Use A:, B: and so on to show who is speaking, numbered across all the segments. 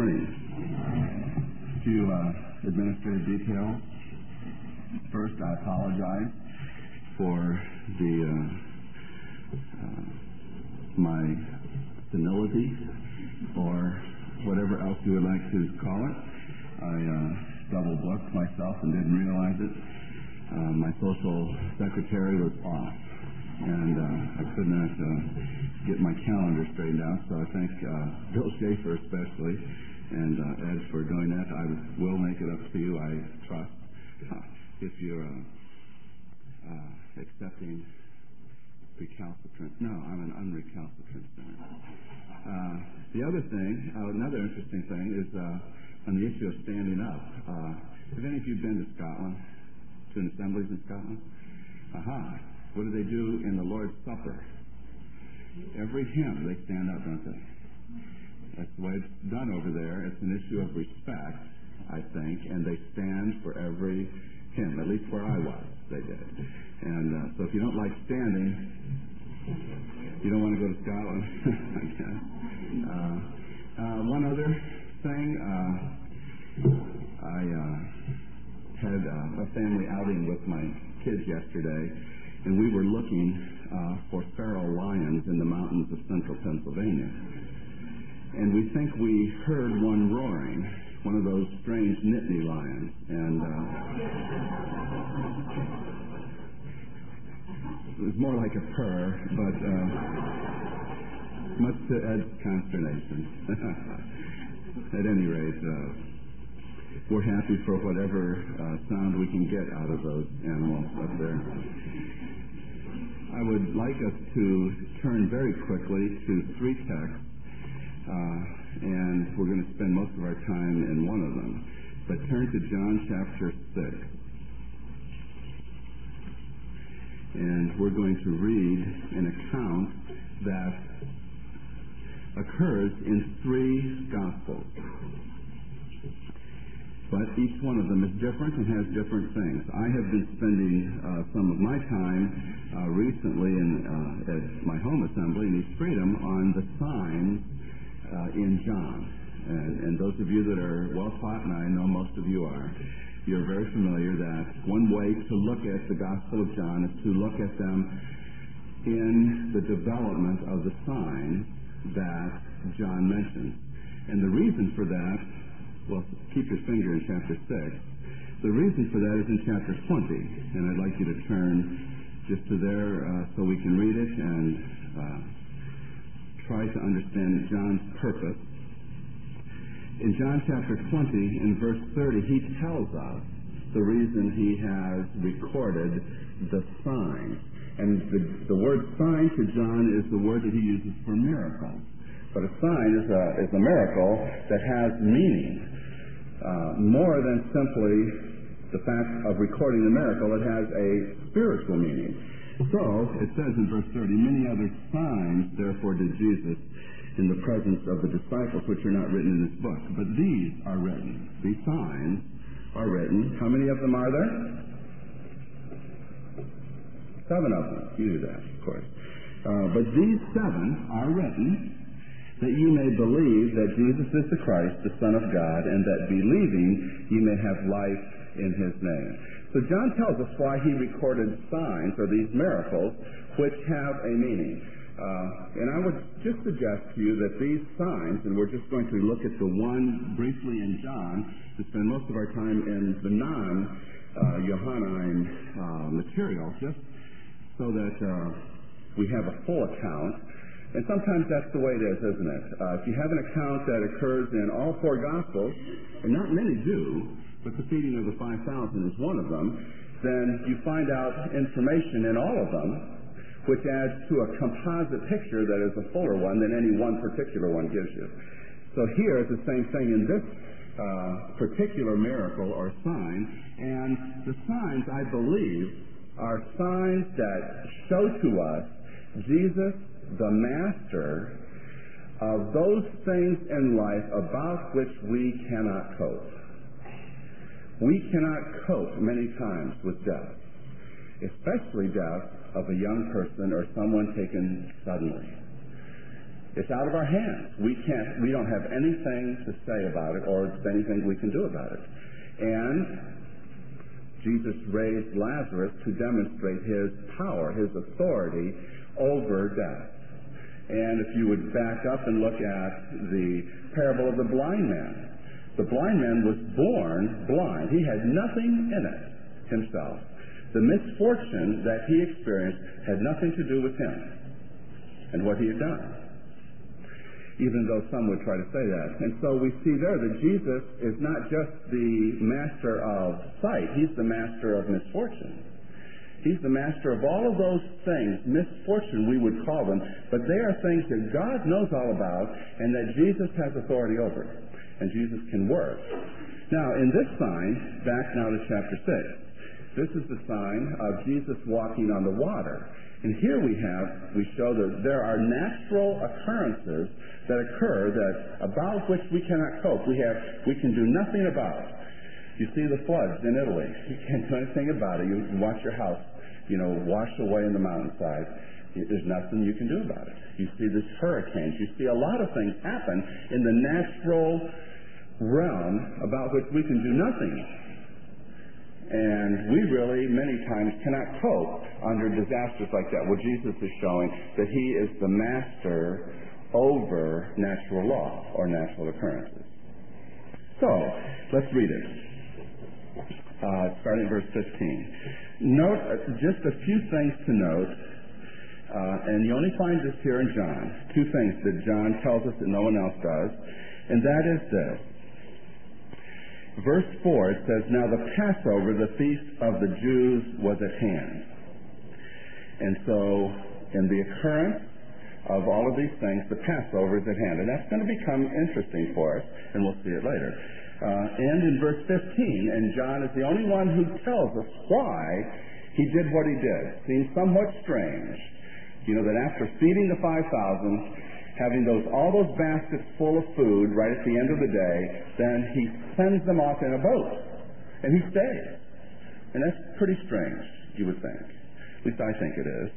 A: morning. A few administrative details. First, I apologize for my senility, or whatever else you would like to call it. I double-booked myself and didn't realize it. My social secretary was off, and I could not get my calendar straightened out, so I thank Bill Schaefer especially and Ed for doing that. I will make it up to you, I trust, if you're accepting recalcitrant. No, I'm an unrecalcitrant sinner. The other thing, another interesting thing, is on the issue of standing up. Have any of you been to Scotland, to an assemblies in Scotland? What do they do in the Lord's Supper? Every hymn, they stand up, don't they? That's the way it's done over there. It's an issue of respect, I think, and they stand for every hymn. At least where I was, they did. And so if you don't like standing, you don't want to go to Scotland, I guess. One other thing, I had a family outing with my kids yesterday, and we were looking for feral lions in the mountains of central Pennsylvania. And we think we heard one roaring, one of those strange Nittany lions. And it was more like a purr, but much to Ed's consternation. At any rate, we're happy for whatever sound we can get out of those animals up there. I would like us to turn very quickly to three texts, and we're going to spend most of our time in one of them. But turn to John chapter 6. And we're going to read an account that occurs in three Gospels. But each one of them is different and has different things. I have been spending some of my time recently at my home assembly in East Freedom on the signs in John. And those of you that are well taught, and I know most of you are, you're very familiar that one way to look at the Gospel of John is to look at them in the development of the signs that John mentions. And the reason for that, well, keep your finger in chapter 6. The reason for that is in chapter 20. And I'd like you to turn just to there so we can read it and try to understand John's purpose. In John chapter 20, in verse 30, he tells us the reason he has recorded the sign. And the word sign to John is the word that he uses for miracle. But a sign is a miracle that has meaning. More than simply the fact of recording the miracle, it has a spiritual meaning. So, it says in verse 30, many other signs, therefore, did Jesus in the presence of the disciples, which are not written in this book. But these are written. These signs are written. How many of them are there? 7 of them. You knew that, of course. But these 7 are written that you may believe that Jesus is the Christ, the Son of God, and that believing you may have life in His name. So John tells us why he recorded signs, or these miracles, which have a meaning. And I would just suggest to you that these signs, and we're just going to look at the one briefly in John, to spend most of our time in the non-Johannine material, just so that we have a full account. And sometimes that's the way it is, isn't it? If you have an account that occurs in all 4 Gospels, and not many do, but the feeding of the 5,000 is one of them, then you find out information in all of them, which adds to a composite picture that is a fuller one than any one particular one gives you. So here is the same thing in this particular miracle or sign, and the signs, I believe, are signs that show to us Jesus, the Master, of those things in life about which we cannot cope. We cannot cope many times with death, especially death of a young person or someone taken suddenly. It's out of our hands. We don't have anything to say about it or anything we can do about it. And Jesus raised Lazarus to demonstrate his power, his authority over death. And if you would back up and look at the parable of the blind man was born blind. He had nothing in it himself. The misfortune that he experienced had nothing to do with him and what he had done, even though some would try to say that. And so we see there that Jesus is not just the master of sight, he's the master of misfortune. He's the master of all of those things, misfortune we would call them, but they are things that God knows all about and that Jesus has authority over, and Jesus can work. Now, in this sign, back now to chapter 6, this is the sign of Jesus walking on the water. And here we show that there are natural occurrences that occur about which we cannot cope. We can do nothing about. You see the floods in Italy. You can't do anything about it. You watch your house, washed away in the mountainside. There's nothing you can do about it. You see these hurricanes. You see a lot of things happen in the natural realm about which we can do nothing. And we really, many times, cannot cope under disasters like that. Well, Jesus is showing that he is the master over natural law or natural occurrences. So, let's read it. Starting verse 15. Note just a few things to note, and you only find this here in John. Two things that John tells us that no one else does, and that is this. Verse 4, it says, "Now the Passover, the feast of the Jews, was at hand." And so, in the occurrence of all of these things, the Passover is at hand. And that's going to become interesting for us, and we'll see it later. And in verse 15, and John is the only one who tells us why he did what he did. It seems somewhat strange, that after feeding the 5,000, having all those baskets full of food right at the end of the day, then he sends them off in a boat, and he stays. And that's pretty strange, you would think. At least I think it is.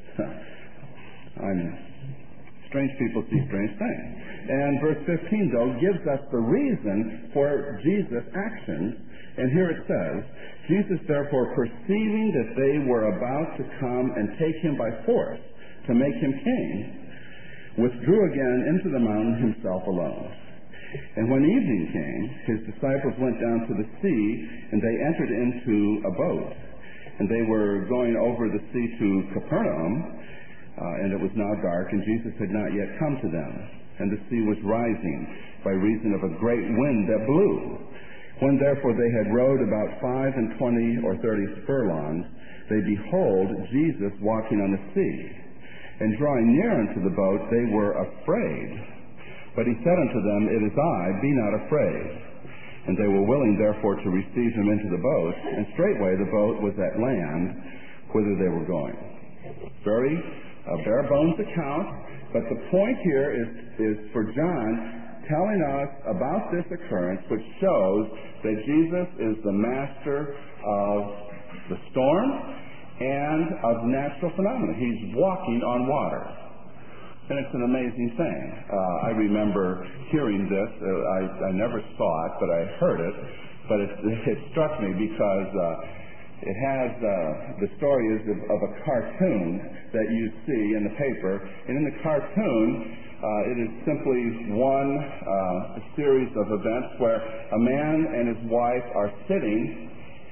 A: Strange people see strange things. And verse 15, though, gives us the reason for Jesus' actions. And here it says, "Jesus, therefore, perceiving that they were about to come and take him by force to make him king, withdrew again into the mountain himself alone. And when evening came, his disciples went down to the sea, and they entered into a boat. And they were going over the sea to Capernaum, and it was now dark, and Jesus had not yet come to them. And the sea was rising by reason of a great wind that blew. When therefore they had rowed about 25 or 30 furlongs, they behold Jesus walking on the sea. And drawing near unto the boat, they were afraid. But he said unto them, It is I, be not afraid. And they were willing therefore to receive him into the boat, and straightway the boat was at land, whither they were going. Very bare bones account, but the point here is for John telling us about this occurrence, which shows that Jesus is the master of the storm and of natural phenomena. He's walking on water. And it's an amazing thing. I remember hearing this. I never saw it, but I heard it. But it struck me because it has, the story is of a cartoon that you see in the paper. And in the cartoon, it is simply one series of events where a man and his wife are sitting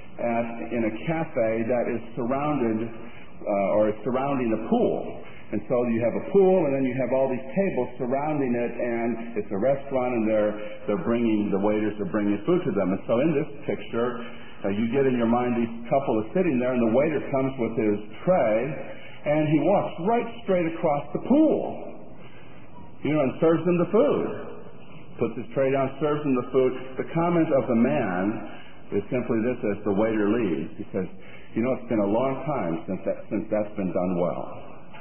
A: in a cafe that is surrounded or is surrounding a pool. And so you have a pool, and then you have all these tables surrounding it, and it's a restaurant, and the waiters are bringing food to them. And so in this picture, you get in your mind these couple is sitting there, and the waiter comes with his tray, and he walks right straight across the pool, and serves them the food. Puts his tray down, serves them the food. The comment of the man is simply this as the waiter leaves. He says, it's been a long time since that's been done well.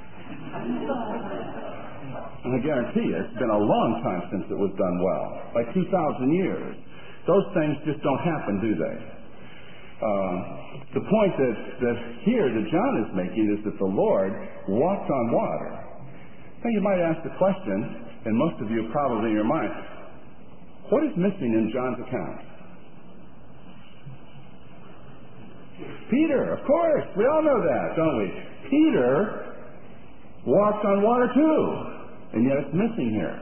A: And I guarantee you, it's been a long time since it was done well. Like 2,000 years. Those things just don't happen, do they? The point that here that John is making is that the Lord walked on water. Now you might ask the question, and most of you probably in your mind, what is missing in John's account? Peter, of course. We all know that, don't we? Peter walked on water too, and yet it's missing here.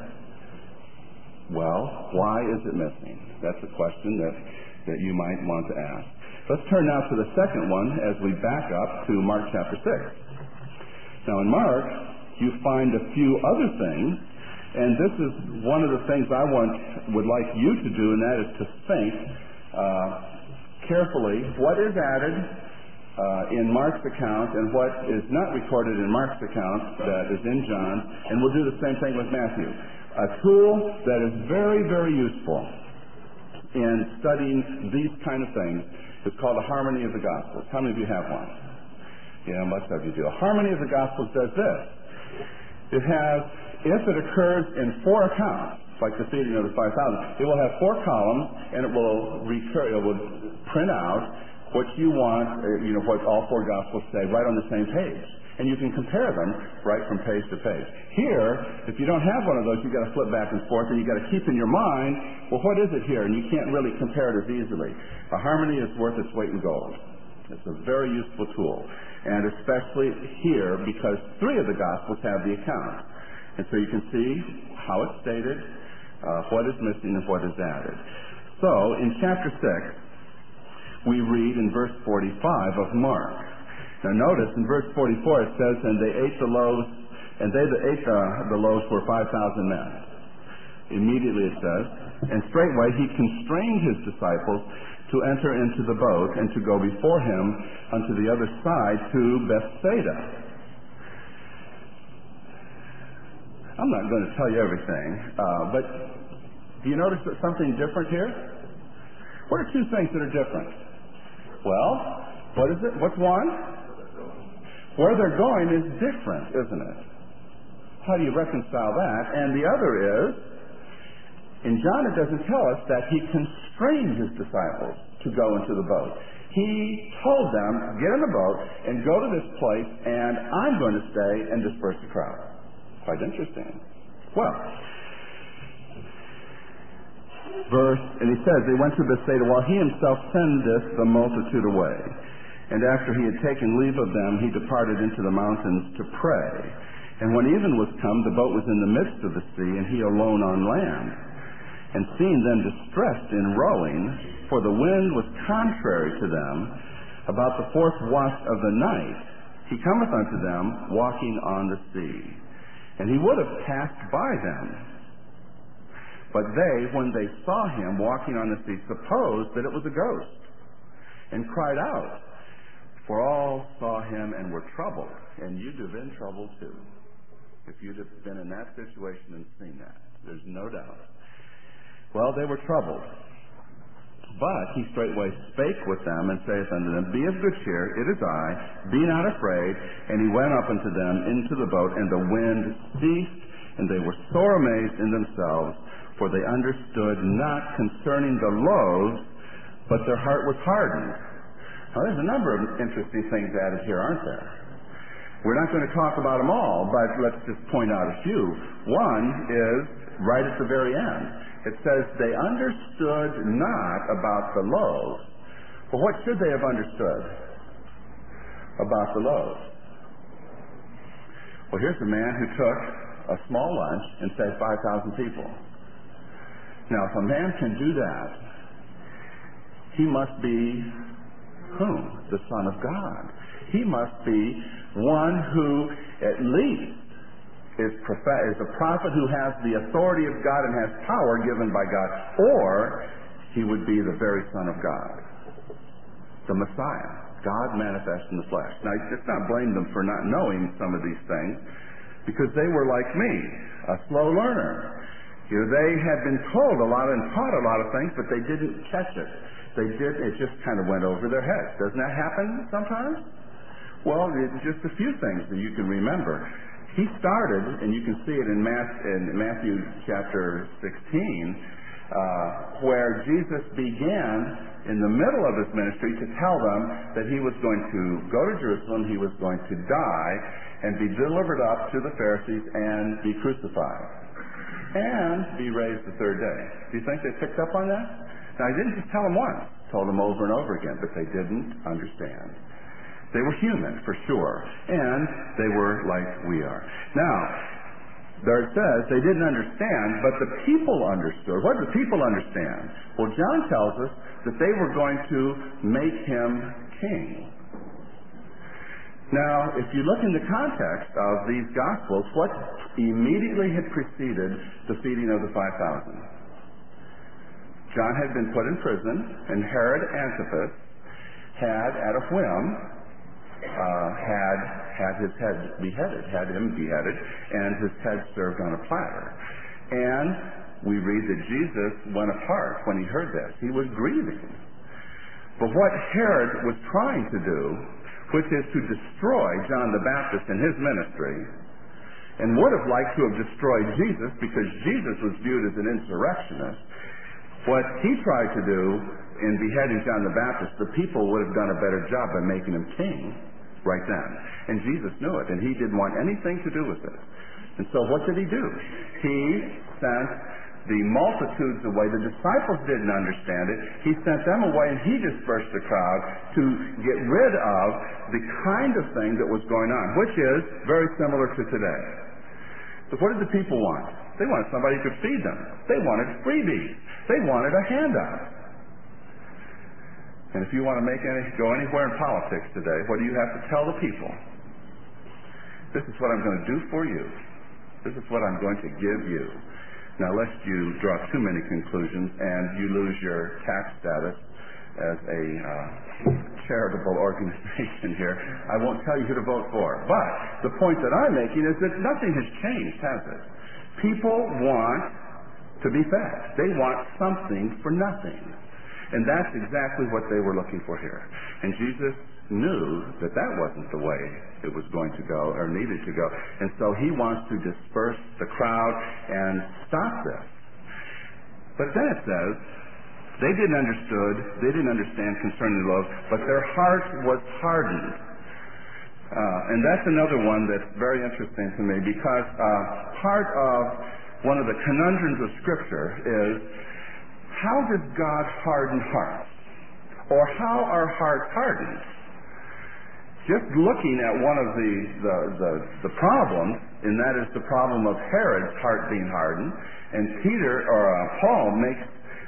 A: Well, why is it missing? That's a question that you might want to ask. Let's turn now to the second one as we back up to Mark chapter 6. Now in Mark, you find a few other things, and this is one of the things I would like you to do, and that is to think carefully what is added in Mark's account and what is not recorded in Mark's account that is in John, and we'll do the same thing with Matthew. A tool that is very, very useful in studying these kind of things is called a harmony of the Gospels. How many of you have one? Yeah, most of you do. A harmony of the Gospels does this. It has, if it occurs in 4 accounts, like the feeding of the 5,000, it will have 4 columns, and it will print out what you want, what all 4 Gospels say right on the same page. And you can compare them right from page to page. Here, if you don't have one of those, you've got to flip back and forth, and you've got to keep in your mind, well, what is it here? And you can't really compare it as easily. A harmony is worth its weight in gold. It's a very useful tool. And especially here, because 3 of the Gospels have the account. And so you can see how it's stated, what is missing, and what is added. So, in chapter 6, we read in verse 45 of Mark. Now notice, in verse 44 it says, and they ate the loaves, and they that ate the loaves were 5,000 men. Immediately it says, and straightway he constrained his disciples to enter into the boat and to go before him unto the other side to Bethsaida. I'm not going to tell you everything, but do you notice that something different here? What are 2 things that are different? Well, what is it? What's one? Where they're going is different, isn't it? How do you reconcile that? And the other is, in John it doesn't tell us that he constrained his disciples to go into the boat. He told them, get in the boat and go to this place, and I'm going to stay and disperse the crowd. Quite interesting. Well, and he says, they went to Bethsaida while he himself sendeth the multitude away. And after he had taken leave of them, he departed into the mountains to pray. And when even was come, the boat was in the midst of the sea, and he alone on land. And seeing them distressed in rowing, for the wind was contrary to them, about the 4th watch of the night, he cometh unto them, walking on the sea. And he would have passed by them. But they, when they saw him walking on the sea, supposed that it was a ghost, and cried out. For all saw him and were troubled. And you'd have been troubled too, if you'd have been in that situation and seen that. There's no doubt. Well, they were troubled. But he straightway spake with them, and saith unto them, Be of good cheer, it is I, be not afraid. And he went up unto them into the boat, and the wind ceased, and they were sore amazed in themselves, for they understood not concerning the loaves, but their heart was hardened. Now, there's a number of interesting things added here, aren't there? We're not going to talk about them all, but let's just point out a few. One is right at the very end. It says, they understood not about the loaves. Well, what should they have understood about the loaves? Well, here's a man who took a small lunch and fed 5,000 people. Now, if a man can do that, he must be whom? The Son of God. He must be one who at least is a prophet who has the authority of God and has power given by God, or he would be the very Son of God, the Messiah, God manifest in the flesh. Now, let's not blame them for not knowing some of these things, because they were like me, a slow learner. They had been told a lot and taught a lot of things, but they didn't catch it. It just kind of went over their heads. Doesn't that happen sometimes? Well, just a few things that you can remember. He started, and you can see it in Matthew chapter 16, where Jesus began in the middle of his ministry to tell them that he was going to go to Jerusalem, he was going to die, and be delivered up to the Pharisees and be crucified and be raised the third day. Do you think they picked up on that? Now, I didn't just tell them once. Told them over and over again, but they didn't understand. They were human, for sure, and they were like we are. Now, there it says they didn't understand, but the people understood. What did the people understand? Well, John tells us that they were going to make him king. Now, if you look in the context of these Gospels, what immediately had preceded the feeding of the 5,000? John had been put in prison, and Herod Antipas had, at a whim, had his head beheaded, had him beheaded, and his head served on a platter. And we read that Jesus went apart when he heard this. He was grieving. But what Herod was trying to do, which is to destroy John the Baptist and his ministry, and would have liked to have destroyed Jesus because Jesus was viewed as an insurrectionist, what he tried to do in beheading John the Baptist, the people would have done a better job by making him king right then. And Jesus knew it, and he didn't want anything to do with it. And so what did he do? He sent the multitudes away. The disciples didn't understand it. He sent them away, and he dispersed the crowd to get rid of the kind of thing that was going on, which is very similar to today. So what did the people want? They wanted somebody who could feed them. They wanted freebies. They wanted a handout. And if you want to go anywhere in politics today, what do you have to tell the people? This is what I'm going to do for you. This is what I'm going to give you. Now, lest you draw too many conclusions and you lose your tax status as a charitable organization here, I won't tell you who to vote for. But the point that I'm making is that nothing has changed, has it? People want to be fed. They want something for nothing. And that's exactly what they were looking for here. And Jesus knew that that wasn't the way it was going to go or needed to go. And so he wants to disperse the crowd and stop this. But then it says, they didn't understand concerning the loaves, but their heart was hardened. And that's another one that's very interesting to me, because part of one of the conundrums of Scripture is, how does God harden hearts? Or how are hearts hardened? Just looking at one of the problems, and that is the problem of Herod's heart being hardened, and Paul makes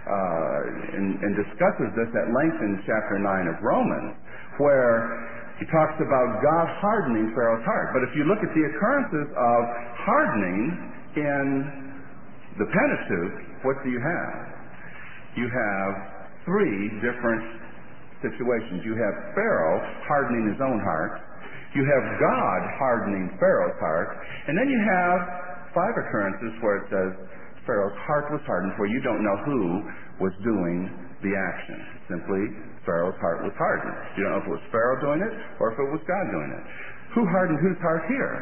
A: and discusses this at length in chapter 9 of Romans, where he talks about God hardening Pharaoh's heart. But if you look at the occurrences of hardening in the Pentateuch, what do you have? You have three different situations. You have Pharaoh hardening his own heart. You have God hardening Pharaoh's heart. And then you have 5 occurrences where it says Pharaoh's heart was hardened, where you don't know who was doing the action. Simply, Pharaoh's heart was hardened. You don't know if it was Pharaoh doing it or if it was God doing it. Who hardened whose heart here?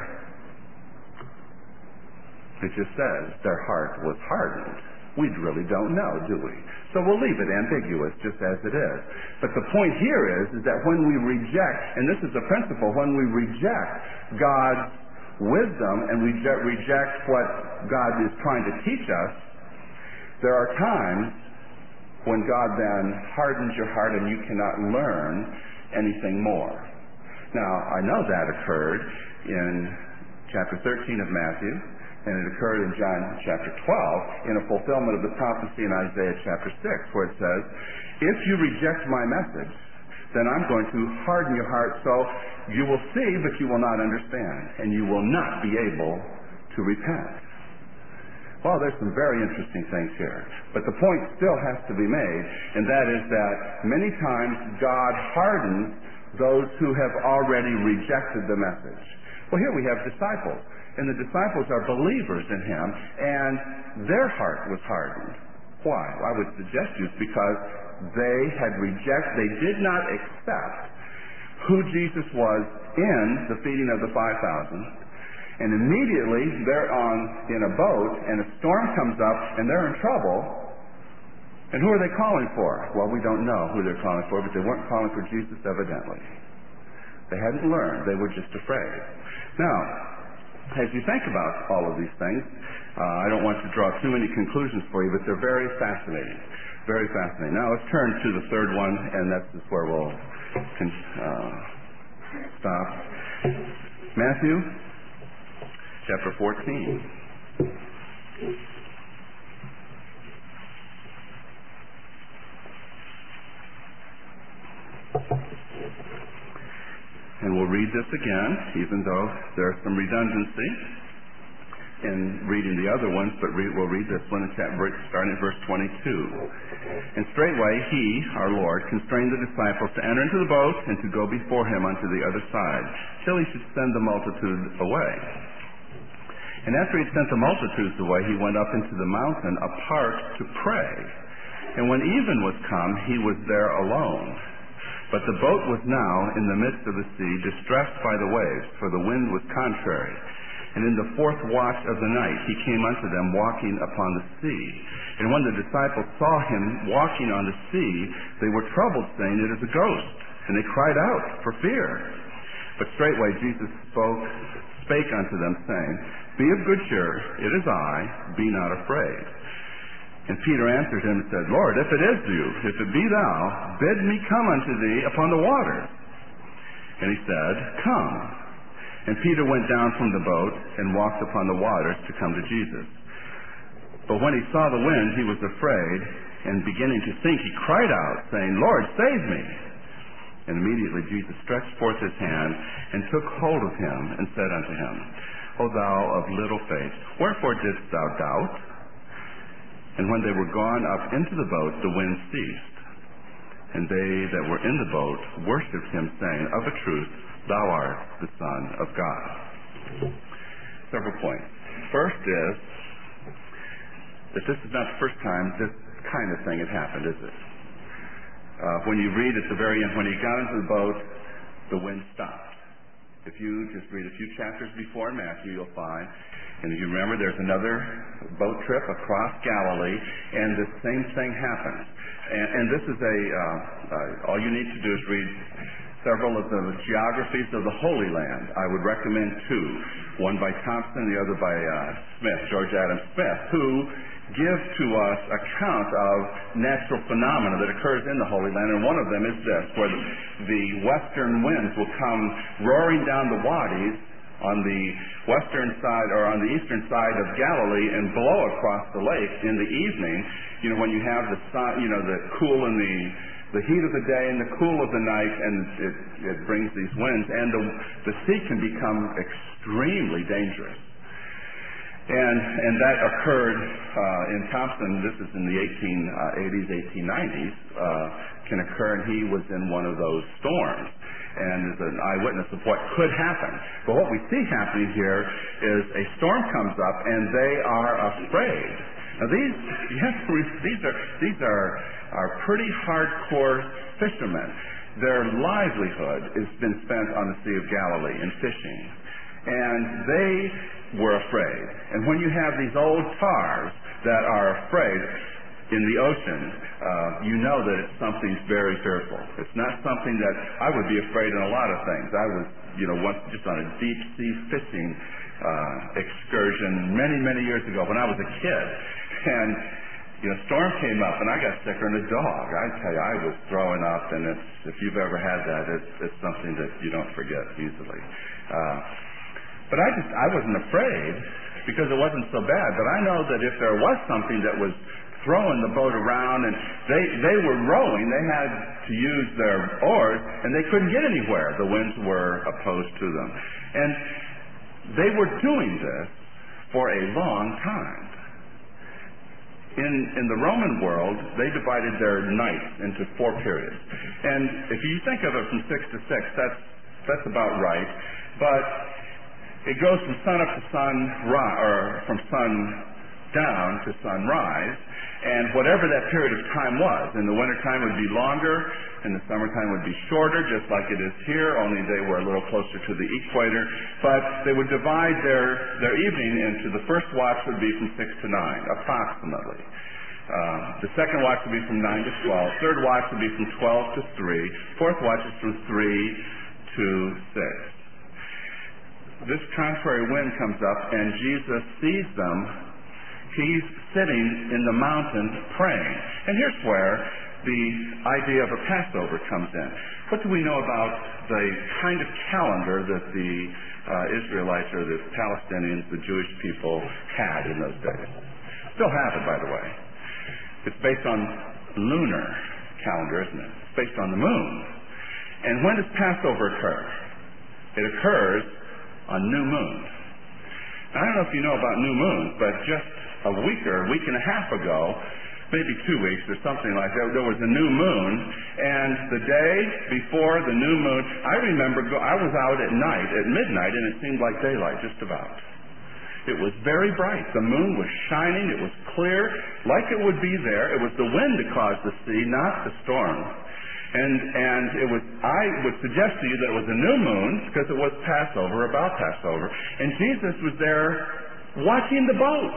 A: It just says their heart was hardened. We really don't know, do we? So we'll leave it ambiguous, just as it is. But the point here is that when we reject, and this is the principle, when we reject God's wisdom and reject what God is trying to teach us, there are times when God then hardens your heart and you cannot learn anything more. Now, I know that occurred in chapter 13 of Matthew, and it occurred in John chapter 12 in a fulfillment of the prophecy in Isaiah chapter 6, where it says, if you reject my message, then I'm going to harden your heart so you will see, but you will not understand, and you will not be able to repent. Well, there's some very interesting things here. But the point still has to be made, and that is that many times God hardens those who have already rejected the message. Well, here we have disciples. And the disciples are believers in him, and their heart was hardened. Why? Well, I would suggest you it's because they did not accept who Jesus was in the feeding of the 5,000. And immediately they're in a boat, and a storm comes up, and they're in trouble. And who are they calling for? Well, we don't know who they're calling for, but they weren't calling for Jesus evidently. They hadn't learned. They were just afraid. Now, as you think about all of these things, I don't want to draw too many conclusions for you, but they're very fascinating. Very fascinating. Now let's turn to the third one, and that's just where we'll stop. Matthew chapter 14. And we'll read this again, even though there's some redundancy in reading the other ones, but we'll read this one starting at verse 22. And straightway he, our Lord, constrained the disciples to enter into the boat and to go before him unto the other side, till he should send the multitude away. And after he had sent the multitudes away, he went up into the mountain apart to pray. And when even was come, he was there alone. But the boat was now in the midst of the sea, distressed by the waves, for the wind was contrary. And in the fourth watch of the night he came unto them walking upon the sea. And when the disciples saw him walking on the sea, they were troubled, saying, It is a ghost. And they cried out for fear. But straightway Jesus spake unto them, saying, Be of good cheer, it is I, be not afraid. And Peter answered him and said, Lord, if it is you, if it be thou, bid me come unto thee upon the waters. And he said, Come. And Peter went down from the boat and walked upon the waters to come to Jesus. But when he saw the wind, he was afraid, and beginning to sink, he cried out, saying, Lord, save me. And immediately Jesus stretched forth his hand and took hold of him and said unto him, O thou of little faith, wherefore didst thou doubt? And when they were gone up into the boat, the wind ceased. And they that were in the boat worshipped him, saying, Of a truth, thou art the Son of God. Several points. First is that this is not the first time this kind of thing had happened, is it? When you read at the very end, when he got into the boat, the wind stopped. If you just read a few chapters before in Matthew, you'll find, and you remember there's another boat trip across Galilee, and the same thing happens. And this is all you need to do is read several of the geographies of the Holy Land. I would recommend two, one by Thompson, the other by George Adams Smith, who give to us account of natural phenomena that occurs in the Holy Land, and one of them is this, where the western winds will come roaring down the wadis on the western side or on the eastern side of Galilee and blow across the lake in the evening. When you have the sun, the cool and the heat of the day and the cool of the night, and it brings these winds, and the sea can become extremely dangerous. And that occurred in Thompson. This is in the 1880s, 1890s. Can occur, and he was in one of those storms, and is an eyewitness of what could happen. But what we see happening here is a storm comes up, and they are afraid. Now these are pretty hardcore fishermen. Their livelihood has been spent on the Sea of Galilee in fishing, and they were afraid. And when you have these old tars that are afraid in the ocean, you know that it's something very fearful. It's not something that I would be afraid in a lot of things. I was, once just on a deep sea fishing excursion many years ago when I was a kid, and storm came up and I got sicker than a dog. I tell you, I was throwing up, and if you've ever had that, it's something that you don't forget easily. But I wasn't afraid because it wasn't so bad. But I know that if there was something that was throwing the boat around, and they were rowing, they had to use their oars, and they couldn't get anywhere. The winds were opposed to them. And they were doing this for a long time. In the Roman world, they divided their nights into 4 periods. And if you think of it from 6 to 6, that's about right. But it goes from sun up to sunrise, or from sun down to sunrise, and whatever that period of time was. In the wintertime it would be longer, in the summertime it would be shorter, just like it is here, only they were a little closer to the equator. But they would divide their evening into, the first watch would be from 6 to 9, approximately. The second watch would be from 9 to 12. Third watch would be from 12 to 3. Fourth watch is from 3 2:6. This contrary wind comes up, and Jesus sees them. He's sitting in the mountain praying. And here's where the idea of a Passover comes in. What do we know about the kind of calendar that the Israelites or the Palestinians, the Jewish people, had in those days? Still have it, by the way. It's based on lunar calendar, isn't it? It's based on the moon. And when does Passover occur? It occurs on new moon. Now, I don't know if you know about new moons, but just a week and a half ago, maybe 2 weeks or something like that, there was a new moon, and the day before the new moon, I remember I was out at night, at midnight, and it seemed like daylight, just about. It was very bright. The moon was shining. It was clear, like it would be there. It was the wind that caused the sea, not the storm. And I would suggest to you that it was a new moon because it was Passover, about Passover. And Jesus was there watching the boat.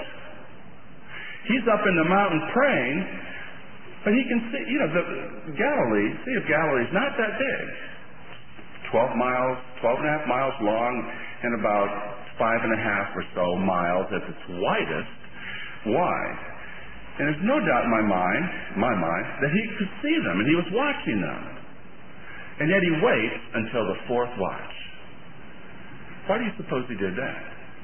A: He's up in the mountain praying, but he can see, the Sea of Galilee is not that big. 12 and a half miles long, and about 5.5 or so miles at its widest wide. And there's no doubt in my mind, that he could see them, and he was watching them. And yet he waits until the fourth watch. Why do you suppose he did that?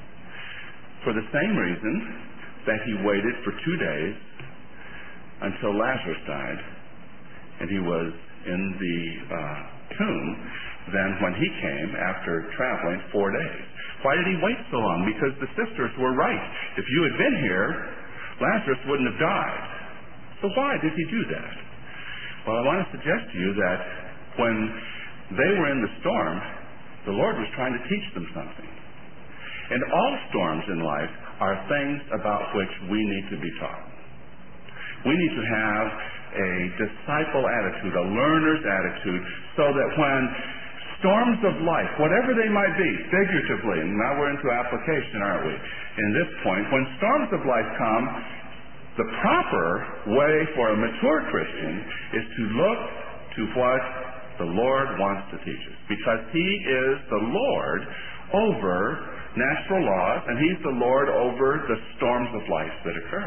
A: For the same reason that he waited for 2 days until Lazarus died, and he was in the tomb then when he came after traveling 4 days. Why did he wait so long? Because the sisters were right. If you had been here, Lazarus wouldn't have died. So why did he do that? Well, I want to suggest to you that when they were in the storm, the Lord was trying to teach them something. And all storms in life are things about which we need to be taught. We need to have a disciple attitude, a learner's attitude, so that when storms of life, whatever they might be, figuratively, and now we're into application, aren't we? In this point, when storms of life come, the proper way for a mature Christian is to look to what the Lord wants to teach us. Because he is the Lord over natural laws, and he's the Lord over the storms of life that occur.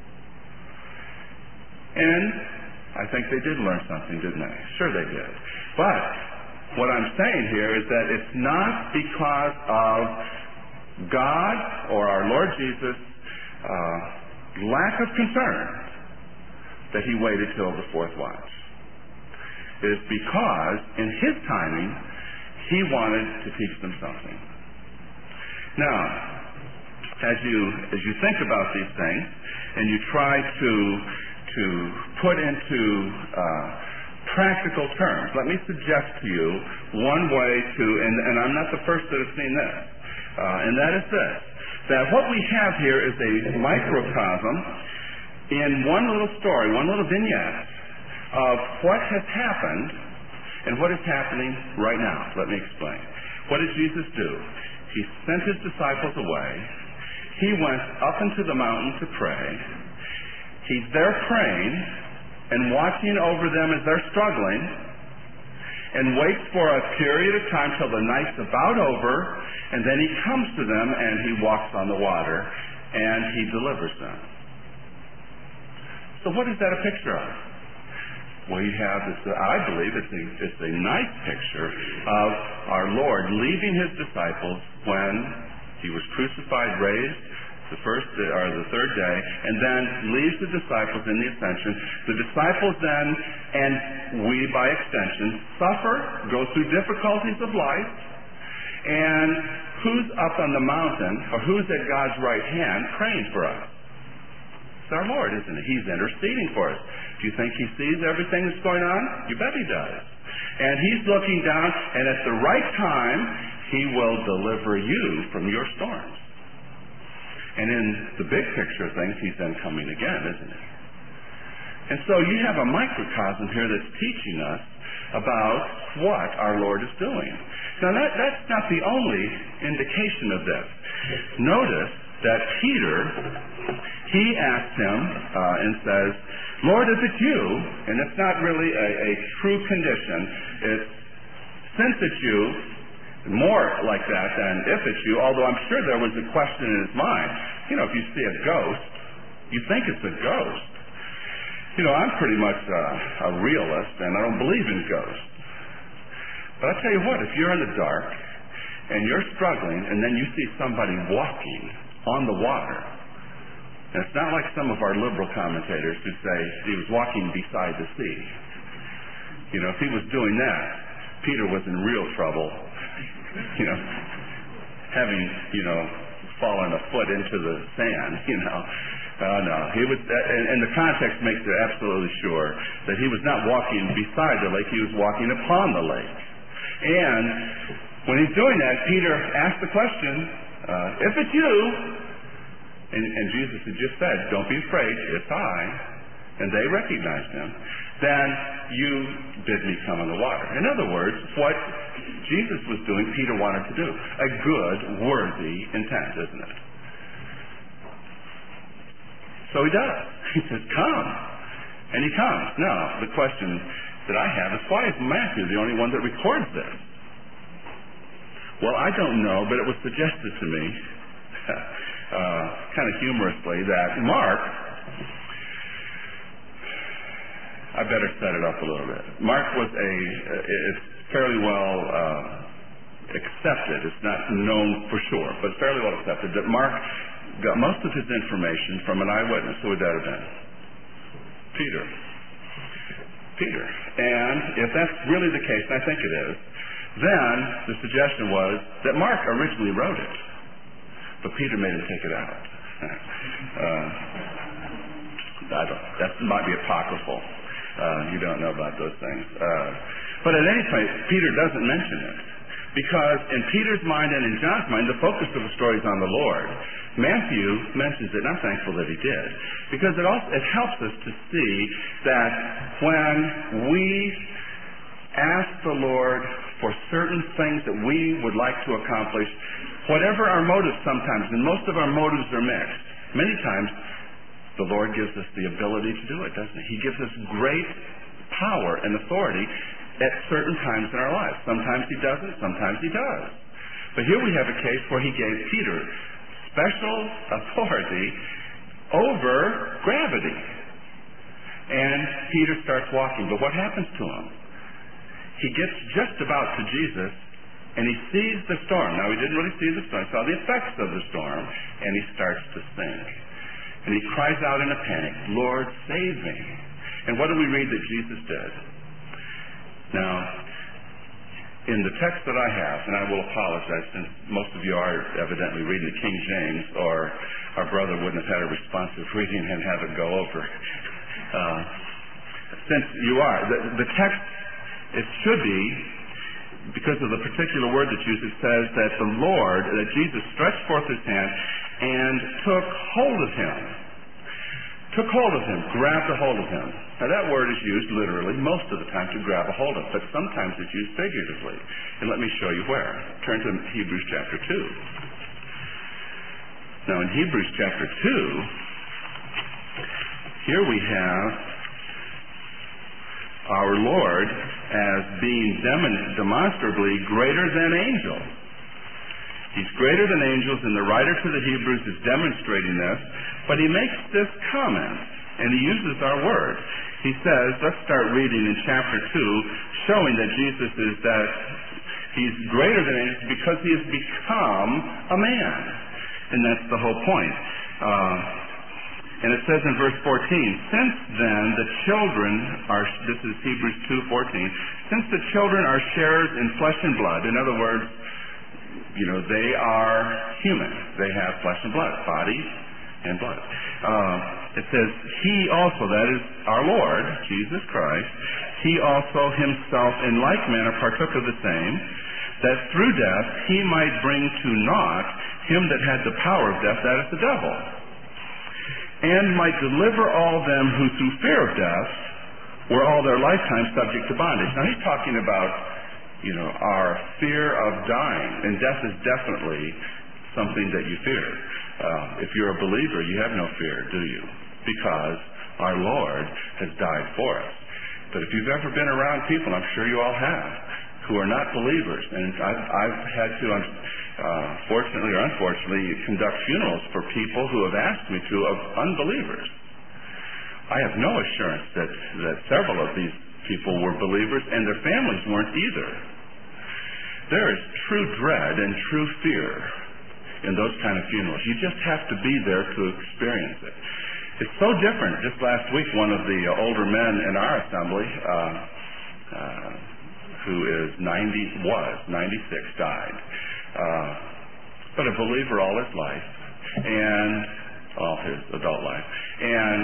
A: And I think they did learn something, didn't they? Sure they did. But what I'm saying here is that it's not because of God or our Lord Jesus' lack of concern that he waited till the fourth watch. It is because in his timing he wanted to teach them something. Now, as you think about these things and you try to put into practical terms, let me suggest to you one way to, and I'm not the first that has seen this, and that is this, that what we have here is a microcosm in one little story, one little vignette of what has happened and what is happening right now. Let me explain. What did Jesus do? He sent his disciples away. He went up into the mountain to pray. He's there praying and watching over them as they're struggling, and waits for a period of time till the night's about over, and then he comes to them and he walks on the water and he delivers them. So what is that a picture of? Well, you have this, I believe it's a nice picture of our Lord leaving his disciples when he was crucified, raised, the third day, and then leaves the disciples in the ascension. The disciples then, and we by extension, suffer, go through difficulties of life, and who's up on the mountain, or who's at God's right hand praying for us? It's our Lord, isn't it? He's interceding for us. Do you think he sees everything that's going on? You bet he does. And he's looking down, and at the right time, he will deliver you from your storms. And in the big picture of things, he's then coming again, isn't he? And so you have a microcosm here that's teaching us about what our Lord is doing. Now that's not the only indication of this. Notice that Peter, he asked him and says, Lord, is it you? And it's not really a true condition. It's since it's you, more like that than if it's you, although I'm sure there was a question in his mind. You know, if you see a ghost, you think it's a ghost. You know, I'm pretty much a realist, and I don't believe in ghosts. But I tell you what, if you're in the dark, and you're struggling, and then you see somebody walking on the water, and it's not like some of our liberal commentators who say he was walking beside the sea. You know, if he was doing that, Peter was in real trouble. You know, having, fallen a foot into the sand, no, he was, and the context makes it absolutely sure that he was not walking beside the lake, he was walking upon the lake. And when he's doing that, Peter asked the question, if it's you, and Jesus had just said, don't be afraid, it's I, and they recognized him, then you bid me come on the water. In other words, what Jesus was doing, Peter wanted to do. A good, worthy intent, isn't it? So he does. He says, come. And he comes. Now, the question that I have is, why is Matthew the only one that records this? Well, I don't know, but it was suggested to me, kind of humorously, that Mark, I better set it up a little bit. Mark was it's fairly well accepted, it's not known for sure, but fairly well accepted, that Mark got most of his information from an eyewitness. Who would that have been? Peter. And if that's really the case, and I think it is, then the suggestion was that Mark originally wrote it, but Peter made him take it out. That might be apocryphal. You don't know about those things. But at any rate, Peter doesn't mention it. Because in Peter's mind and in John's mind, the focus of the story is on the Lord. Matthew mentions it, and I'm thankful that he did. Because it helps us to see that when we ask the Lord for certain things that we would like to accomplish, whatever our motives sometimes, and most of our motives are mixed, many times the Lord gives us the ability to do it, doesn't he? He gives us great power and authority at certain times in our lives. Sometimes he doesn't, sometimes he does. But here we have a case where he gave Peter special authority over gravity. And Peter starts walking. But what happens to him? He gets just about to Jesus, and he sees the storm. Now, he didn't really see the storm. He saw the effects of the storm, and he starts to sink. And he cries out in a panic, Lord, save me. And what do we read that Jesus did? Now, in the text that I have, and I will apologize since most of you are evidently reading the King James, or our brother wouldn't have had a responsive reading and have it go over. Since you are, the text, it should be, because of the particular word that's used, it says that the Lord, that Jesus stretched forth his hand and took hold of him. Took hold of him, grabbed a hold of him. Now that word is used literally most of the time to grab a hold of, but sometimes it's used figuratively. And let me show you where. Turn to Hebrews chapter 2. Now in Hebrews chapter 2, here we have our Lord as being demonstrably greater than angels. He's greater than angels, and the writer to the Hebrews is demonstrating this, but he makes this comment, and he uses our word. He says, let's start reading in chapter 2, showing that Jesus is that he's greater than angels because he has become a man. And that's the whole point. And it says in verse 14, since then the children are, this is Hebrews 2:14, since the children are sharers in flesh and blood, in other words, they are human. They have flesh and blood, body and blood. It says, he also, that is our Lord, Jesus Christ, he also himself in like manner partook of the same, that through death he might bring to naught him that had the power of death, that is the devil, and might deliver all them who through fear of death were all their lifetime subject to bondage. Now he's talking about our fear of dying, and death is definitely something that you fear. If you're a believer, you have no fear, do you? Because our Lord has died for us. But if you've ever been around people, I'm sure you all have, who are not believers. And I've had to, fortunately or unfortunately, conduct funerals for people who have asked me to of unbelievers. I have no assurance that several of these people were believers, and their families weren't either. There is true dread and true fear in those kind of funerals. You just have to be there to experience it. It's so different. Just last week, one of the older men in our assembly, who is 96, died. But a believer all his life, and all his adult life. And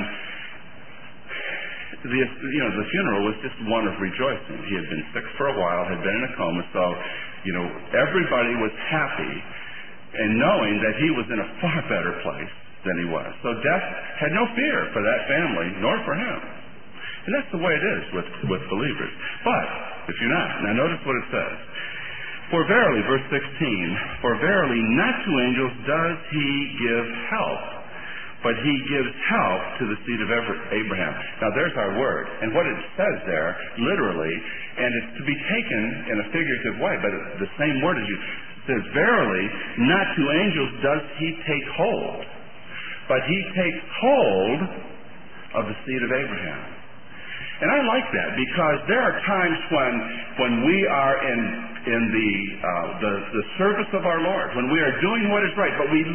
A: the funeral was just one of rejoicing. He had been sick for a while, had been in a coma, so everybody was happy and knowing that he was in a far better place than he was. So death had no fear for that family, nor for him. And that's the way it is with believers. But if you're not, now notice what it says. For verily, verse 16, for verily not to angels does he give help, but he gives help to the seed of Abraham. Now there's our word. And what it says there, literally, and it's to be taken in a figurative way, but the same word as you says, verily, not to angels does he take hold, but he takes hold of the seed of Abraham. And I like that, because there are times when we are in the service of our Lord, when we are doing what is right, but we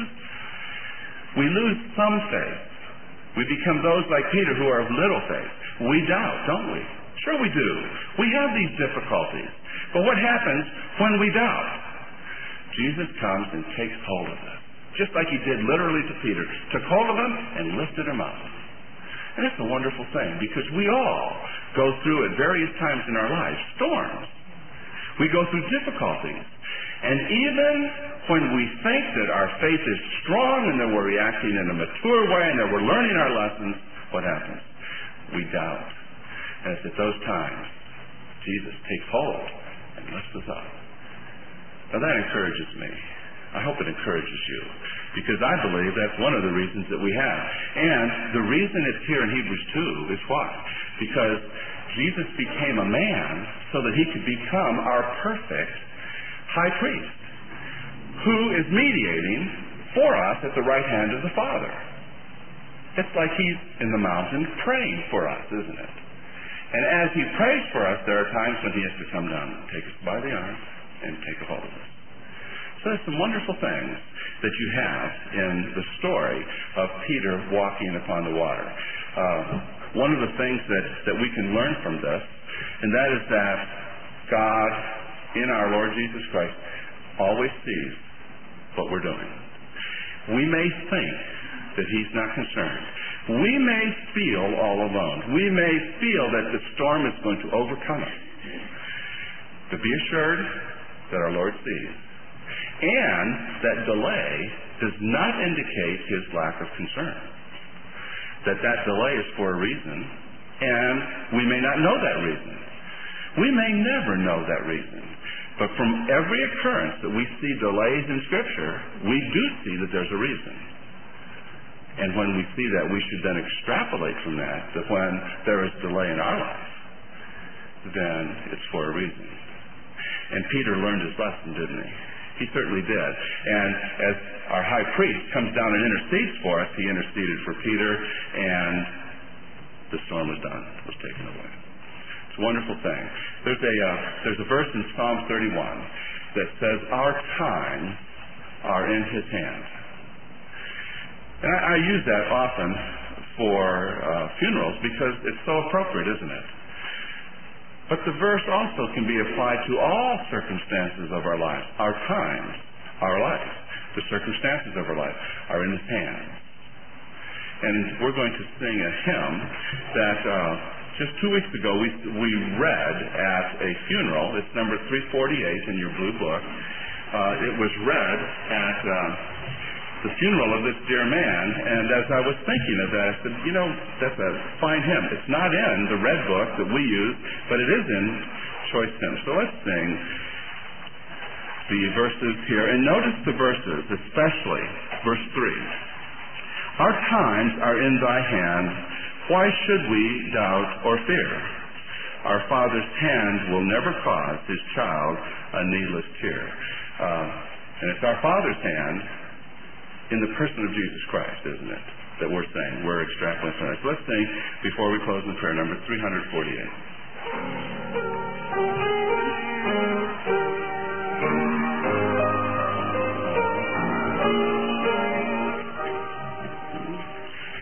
A: lose some faith. We become those like Peter who are of little faith. We doubt, don't we? Sure we do. We have these difficulties. But what happens when we doubt? Jesus comes and takes hold of us, just like he did literally to Peter. Took hold of him and lifted him up. And it's a wonderful thing, because we all go through at various times in our lives storms. We go through difficulties. And even when we think that our faith is strong and that we're reacting in a mature way and that we're learning our lessons, what happens? We doubt. And it's at those times Jesus takes hold and lifts us up. Now that encourages me. I hope it encourages you, because I believe that's one of the reasons that we have. And the reason it's here in Hebrews 2 is why? Because Jesus became a man so that he could become our perfect high priest, who is mediating for us at the right hand of the Father. It's like he's in the mountain praying for us, isn't it? And as he prays for us, there are times when he has to come down and take us by the arm and take a hold of us. So there's some wonderful things that you have in the story of Peter walking upon the water. One of the things that we can learn from this, and that is that God, in our Lord Jesus Christ, always sees what we're doing. We may think that he's not concerned. We may feel all alone. We may feel that the storm is going to overcome us. But be assured that our Lord sees. And that delay does not indicate his lack of concern. That delay is for a reason, and we may not know that reason. We may never know that reason. But from every occurrence that we see delays in Scripture, we do see that there's a reason. And when we see that, we should then extrapolate from that when there is delay in our life, then it's for a reason. And Peter learned his lesson, didn't he? He certainly did. And as our high priest comes down and intercedes for us, he interceded for Peter, and the storm was done, was taken away. It's a wonderful thing. There's a verse in Psalm 31 that says, our times are in his hand. And I use that often for funerals because it's so appropriate, isn't it? But the verse also can be applied to all circumstances of our lives. Our times, our life, the circumstances of our life are in his hands. And we're going to sing a hymn that just 2 weeks ago we read at a funeral. It's number 348 in your blue book. It was read at the funeral of this dear man, and as I was thinking of that, I said, that's a fine hymn. It's not in the red book that we use, but it is in choice hymns. So let's sing the verses here. And notice the verses, especially verse 3. Our times are in thy hand. Why should we doubt or fear? our Father's hand will never cause his child a needless tear. And it's our Father's hand in the person of Jesus Christ, isn't it, that we're saying, we're extrapolating from that. So let's sing, before we close in prayer, number 348.